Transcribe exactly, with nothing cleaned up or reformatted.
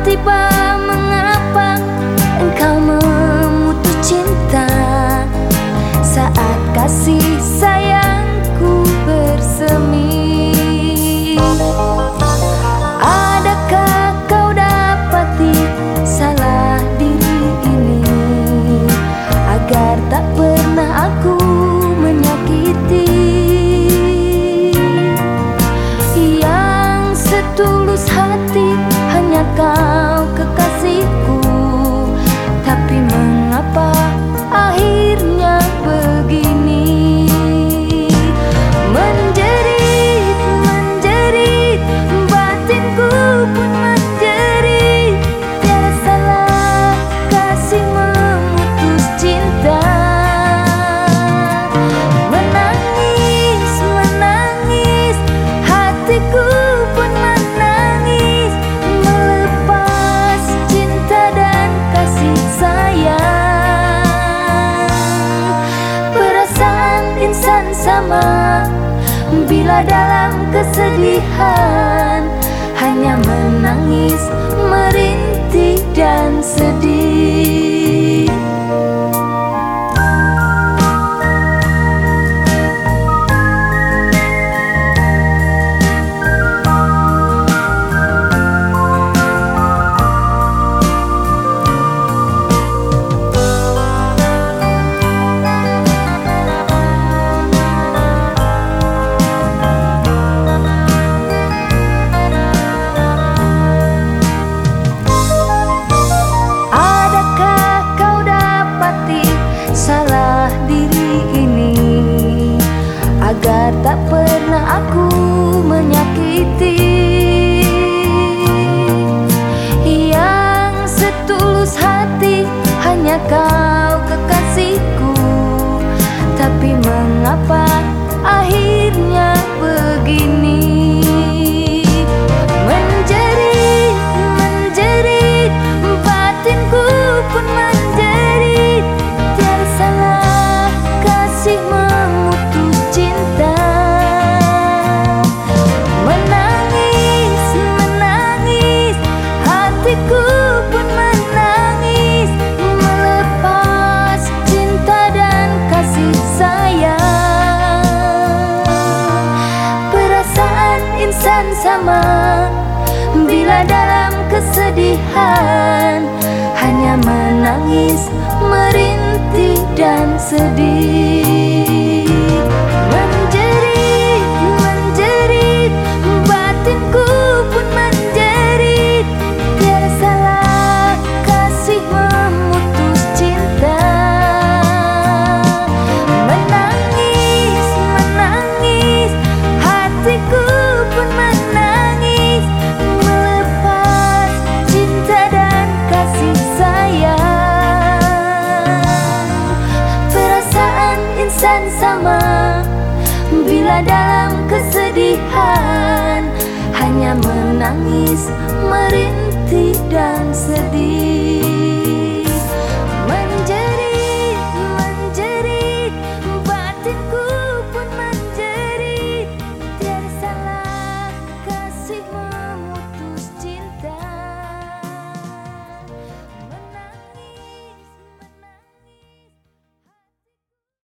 tiba-tiba mengapa engkau memutus cinta saat kasih sayangku bersemi? Adakah kau dapati salah diri ini agar tak pernah aku menyakiti? Yang setulus hati hanya kau kekasihku, tapi mengapa akhirnya begini? Menjerit, menjerit, batinku pun menjerit. Tiada salah kasih memutus cinta. Menangis, menangis, hatiku pun menangis, melepas cinta dan kasih sayang. Perasaan insan sama bila dalam kesedihan, hanya menangis, merintih dan sedih. Salah diri ini agar tak pernah aku menyakiti. Yang setulus hati hanya kau kekasihku, tapi mengapa akhirnya begini? Menjerit, menjerit, batinku pun menjerit. Tiada salah kasih memutus cinta. Menangis, menangis, hatiku pun menangis, melepas cinta dan kasih sayang. Perasaan insan sama bila dalam kesedihan, hanya menangis, merintih dan sedih. Menjerit, menjerit, batinku pun menjerit. Tiada salah kasih memutus cinta. Menangis, menangis, hatiku pun menangis, melepas cinta dan kasih sayang. Perasaan insan sama bila dalam kesedihan, hanya menangis, merintih dan sedih.